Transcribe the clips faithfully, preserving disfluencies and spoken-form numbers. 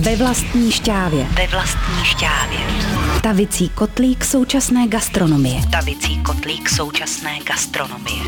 Ve vlastní šťávě. Ve vlastní šťávě. Tavicí kotlík současné gastronomie. Tavicí kotlík současné gastronomie.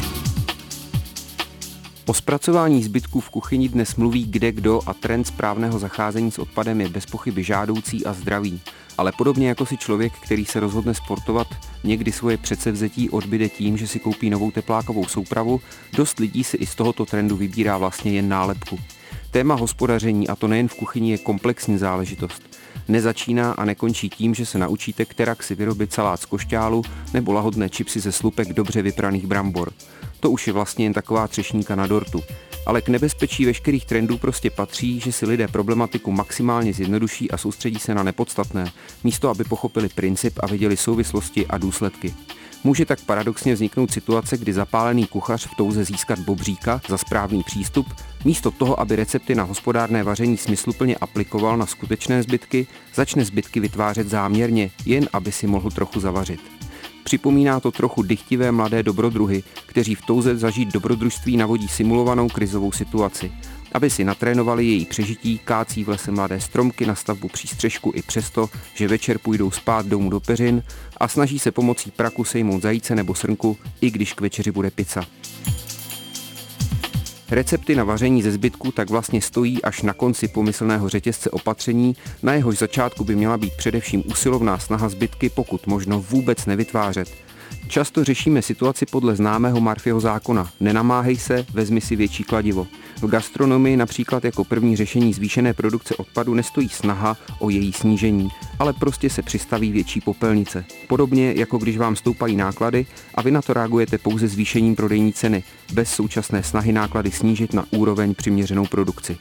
O zpracování zbytků v kuchyni dnes mluví kdekdo a trend správného zacházení s odpadem je bez pochyby žádoucí a zdravý. Ale podobně jako si člověk, který se rozhodne sportovat, někdy svoje předsevzetí odbyde tím, že si koupí novou teplákovou soupravu, dost lidí si i z tohoto trendu vybírá vlastně jen nálepku. Téma hospodaření, a to nejen v kuchyni, je komplexní záležitost. Nezačíná a nekončí tím, že se naučíte kterak si vyrobit salát z košťálu nebo lahodné čipsy ze slupek dobře vypraných brambor. To už je vlastně jen taková třešníka na dortu. Ale k nebezpečí veškerých trendů prostě patří, že si lidé problematiku maximálně zjednoduší a soustředí se na nepodstatné, místo aby pochopili princip a viděli souvislosti a důsledky. Může tak paradoxně vzniknout situace, kdy zapálený kuchař v touze získat bobříka za správný přístup, místo toho, aby recepty na hospodárné vaření smysluplně aplikoval na skutečné zbytky, začne zbytky vytvářet záměrně, jen aby si mohl trochu zavařit. Připomíná to trochu dychtivé mladé dobrodruhy, kteří v touze zažít dobrodružství navodí simulovanou krizovou situaci. Aby si natrénovali její přežití, kácí v lese mladé stromky na stavbu přístřešku i přesto, že večer půjdou spát domů do peřin a snaží se pomocí praku sejmout zajíce nebo srnku, i když k večeři bude pizza. Recepty na vaření ze zbytku tak vlastně stojí až na konci pomyslného řetězce opatření, na jehož začátku by měla být především usilovná snaha zbytky pokud možno vůbec nevytvářet. Často řešíme situaci podle známého Murphyho zákona. Nenamáhej se, vezmi si větší kladivo. V gastronomii například jako první řešení zvýšené produkce odpadu nestojí snaha o její snížení, ale prostě se přistaví větší popelnice. Podobně jako když vám stoupají náklady a vy na to reagujete pouze zvýšením prodejní ceny, bez současné snahy náklady snížit na úroveň přiměřenou produkci.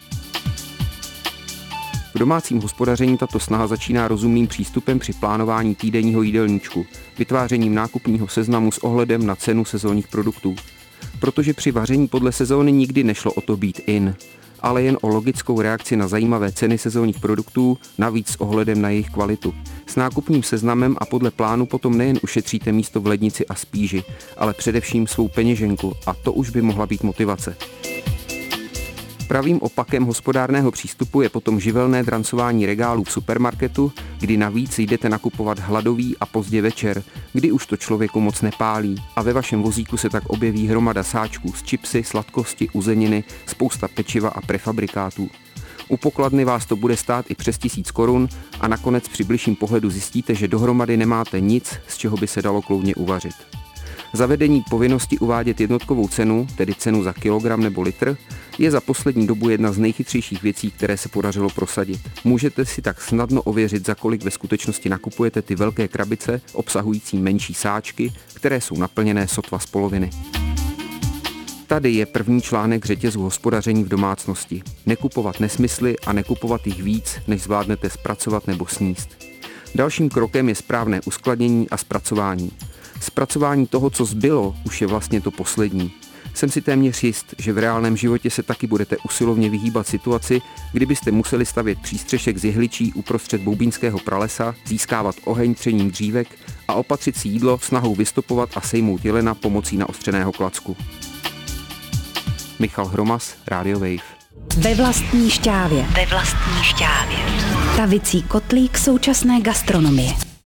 V domácím hospodaření tato snaha začíná rozumným přístupem při plánování týdenního jídelníčku, vytvářením nákupního seznamu s ohledem na cenu sezónních produktů. Protože při vaření podle sezóny nikdy nešlo o to být in, ale jen o logickou reakci na zajímavé ceny sezónních produktů, navíc s ohledem na jejich kvalitu. S nákupním seznamem a podle plánu potom nejen ušetříte místo v lednici a spíži, ale především svou peněženku a to už by mohla být motivace. Pravým opakem hospodárného přístupu je potom živelné drancování regálů v supermarketu, kdy navíc jdete nakupovat hladový a pozdě večer, kdy už to člověku moc nepálí a ve vašem vozíku se tak objeví hromada sáčků s čipsy, sladkosti, uzeniny, spousta pečiva a prefabrikátů. U pokladny vás to bude stát i přes tisíc korun a nakonec při bližším pohledu zjistíte, že dohromady nemáte nic, z čeho by se dalo kloudně uvařit. Zavedení povinnosti uvádět jednotkovou cenu, tedy cenu za kilogram nebo litr, je za poslední dobu jedna z nejchytřejších věcí, které se podařilo prosadit. Můžete si tak snadno ověřit, za kolik ve skutečnosti nakupujete ty velké krabice obsahující menší sáčky, které jsou naplněné sotva z poloviny. Tady je první článek řetězu hospodaření v domácnosti. Nekupovat nesmysly a nekupovat jich víc, než zvládnete zpracovat nebo sníst. Dalším krokem je správné uskladnění a zpracování. Zpracování toho, co zbylo, už je vlastně to poslední. Jsem si téměř jist, že v reálném životě se taky budete usilovně vyhýbat situaci, kdybyste museli stavět přístřešek z jehličí uprostřed boubínského pralesa, získávat oheň třením dřívek a opatřit si jídlo snahou vystopovat a sejmout jelena pomocí naostřeného klacku. Michal Hromas, Radio Wave. Ve vlastní šťávě. Ve vlastní šťávě. Tavicí kotlík současné gastronomie.